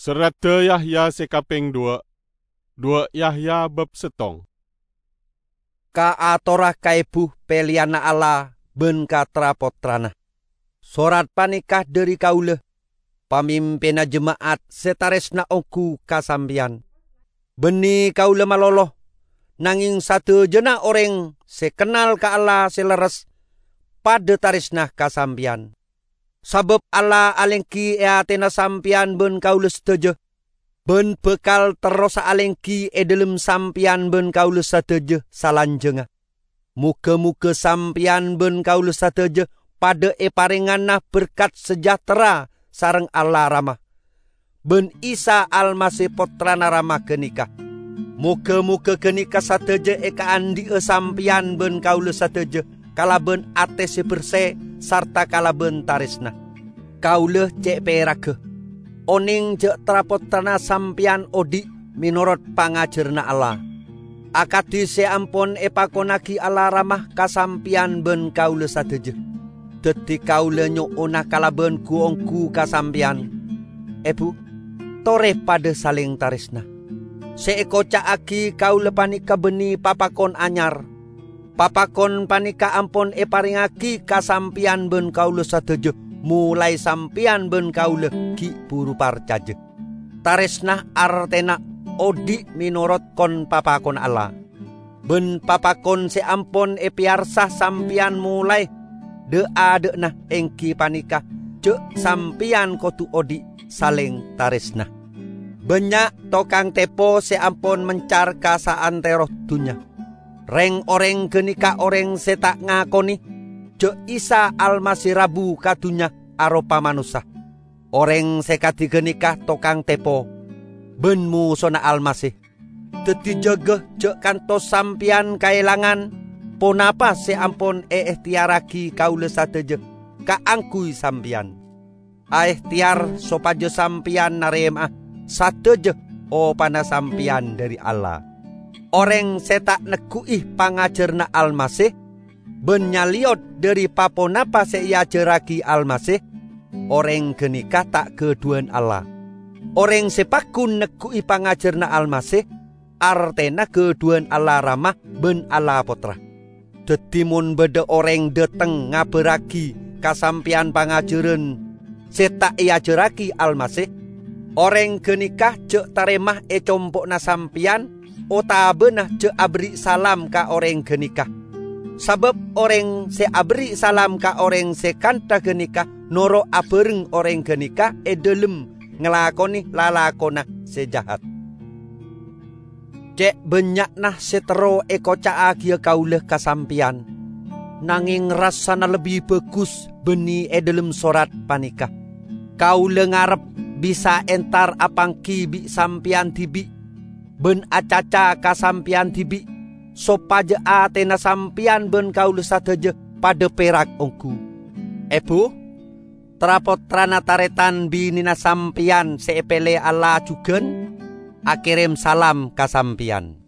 Serata Yahya sekaping 2 Yahya bab 7. Ka atorah kaibuh peliana Allah ben katrapotrana. Sorat panikah dari kaula, pamimpina jemaat setaresna oku kasambian. Beni kaula maloloh, nanging satu jena orang sekenal ka Allah seleres pada taresna kasambian. Sabab Allah alengki eatena sampian ben kaula setuju. Ben bekal terosa alengki dalam sampian ben kaula setuju salanjenga. Muka-muka sampian ben kaula setuju pada paringanna berkat sejahtera sareng Allah ramah. Ben Isa almasih potrana ramah kenikah. Muka-muka kenikah setuju andi sampian ben kaula setuju. Kalaben ate si bersih sarta kalaben tarisna. Kauleh cek perake. Oning cek trapotrana sampian odi minurut pangajarna Allah. Akadi seampun epakonaki Allah ramah kasampian ben kauleh sateje. Deti kauleh nyokona kalaben kuongku kasampian. Ebu, tore pada saling tarisna. Seekocak aki kauleh panika beni papakon anyar. Papakon panika ampun paringaki kasampian ben kaula sateje mulai sampian ben kaula ki buru parcaje. Taresnah artena odi minurut kon papakon Allah. Ben papakon seampun piarsah sampian mulai de adekna engki panika cek sampian kotu odi saling taresnah. Banyak tokang tepo seampun mencar kasaan teroh dunya. Reng orang kenika orang setak ngakoni je Isa almasih rabu kadunya aropa manusia. Orang sekati kenika tokang tepo benmu sona almasih. Teti jaga je kantos sampian kailangan ponapa seampun tiaraki kaule sateje ka angkui sampian. Tiar sopaje sampian narema sateje pana sampian dari Allah. Orang setak nekuih pangajarna almasih, benyaliot dari paponapa seyajaraki almasih, orang kenikah tak keduan Allah. Orang sepakun nekuih pangajarna almasih, artena keduan Allah ramah ben Allah potra. Detimun beda orang deteng ngaberaki kasampian pangajaran setak yajaraki almasih, orang kenikah cek taremah compokna sampian, ota benah je abri salam ka orang kenikah. Sabab orang se abri salam ka orang se kanta kenikah noro abereng orang kenikah delem ngelakoni lalakona sejahat. Cek banyak nah setero koca agia kauleh kasampian. Nanging rasana lebih bagus beni delem sorat panikah. Kauleh ngarep bisa entar apangki bi sampian tibi. Ben acaca kasampian tibi sopaje atena sampian ben kaula sateje pada perak ongku. Ebu trapotrana taretan binina sampian seepele Allah jugen akirim salam kasampian.